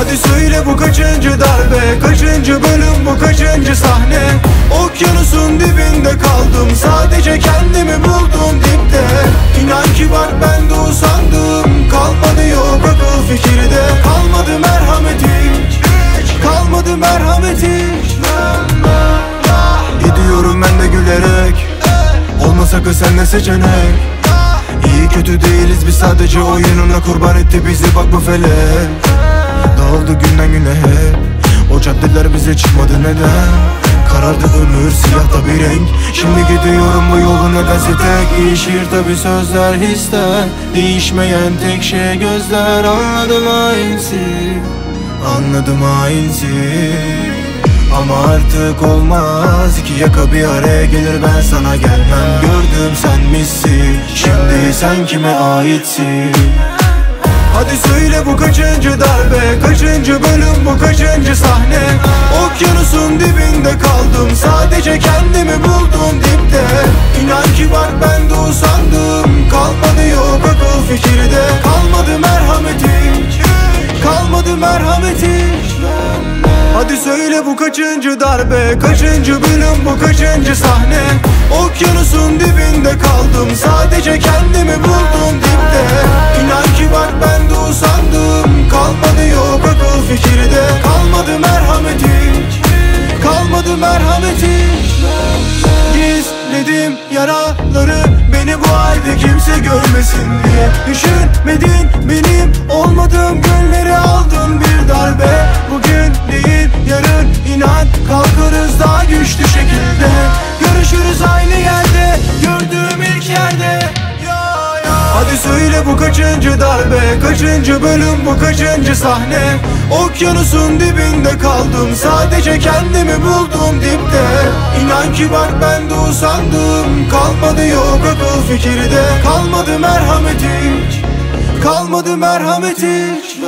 Hadi söyle bu kaçıncı darbe, kaçıncı bölüm, bu kaçıncı sahne? Okyanusun dibinde kaldım, sadece kendimi buldum dipte. İnan ki bak ben de usandım, kalmadı yok akıl fikirde. Kalmadı merhametim, kalmadı merhametim. Gidiyorum ben de gülerek, olmasa kız sen de seçenek. İyi kötü değiliz biz, sadece oyununa kurban etti bizi bak bu felek. Dağıldı günden güne hep, o caddeler bize çıkmadı neden? Karardı ömür, siyah da bir renk. Şimdi gidiyorum bu yolu nedense tek. Değişir tabi sözler, hisler, değişmeyen tek şey gözler. Anladım hainsin, anladım hainsin. Ama artık olmaz, iki yaka bir araya gelir, ben sana gelmem. Gördüm sen misin, şimdi sen kime aitsin? Hadi söyle bu kaçıncı darbe, kaçıncı bölüm, bu kaçıncı sahne? Okyanusun dibinde kaldım, sadece kendimi buldum dipte. İnan ki bak ben de usandım, kalmadı yok akıl fikirde. Kalmadı merhametim, kalmadı merhametim. Hadi söyle bu kaçıncı darbe, kaçıncı bölüm, bu kaçıncı sahne? Okyanusun dibinde kaldım, sadece kendimi buldum dipte. İnan ki bak ben de usandım, kalmadı yok akıl fikirde. Kalmadı merhametim, kalmadı merhametim. Gizledim yaraları, beni bu halde kimse görmesin diye. Düşünmedin benim olmadığım günleri, aldın bir darbe. Bugün değil yarın, inan kalkarız daha güçlü şekilde. Görüşürüz aynı yerde, gördüğüm ilk yerde. Hadi söyle bu kaçıncı darbe, kaçıncı bölüm, bu kaçıncı sahne? Okyanusun dibinde kaldım, sadece kendimi buldum dipte. İnan ki bak ben de usandım, kalmadı yok akıl fikirde. Kalmadı merhametim, kalmadı merhametim.